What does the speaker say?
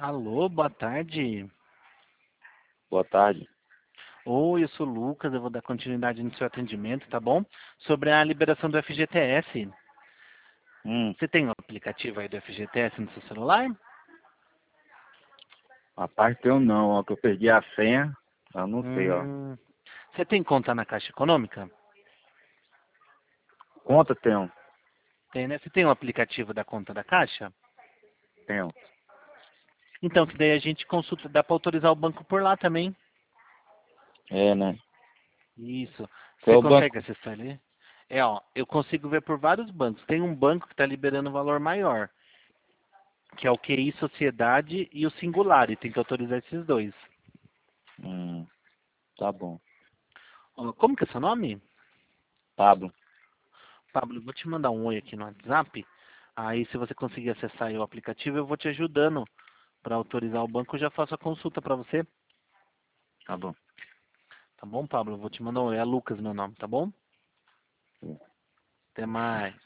Alô, boa tarde. Boa tarde. Oi, eu sou o Lucas, eu vou dar continuidade no seu atendimento, tá bom? Sobre a liberação do FGTS. Você tem o aplicativo aí do FGTS no seu celular? Rapaz, teu não, ó, que eu perdi a senha. Eu não sei, ó. Hum, Você tem conta na Caixa Econômica? Conta tenho, Tem, né? Você tem o aplicativo da conta da Caixa? tenho. Então, que daí a gente consulta, dá para autorizar o banco por lá também. É, né? Isso. Você Qual é o consegue banco? acessar ali? É, ó, eu consigo ver por vários bancos. Tem um banco que está liberando um valor maior, que é o QI Sociedade e o Singular, e tem que autorizar esses dois. Tá bom. Ó, como que é seu nome? Pablo. Pablo, eu vou te mandar um oi aqui no WhatsApp. Aí, se você conseguir acessar aí o aplicativo, eu vou te ajudando para autorizar o banco. Eu já faço a consulta para você. Tá bom. Tá bom, Pablo? Eu vou te mandar um oi. É Lucas meu nome, tá bom? Até mais.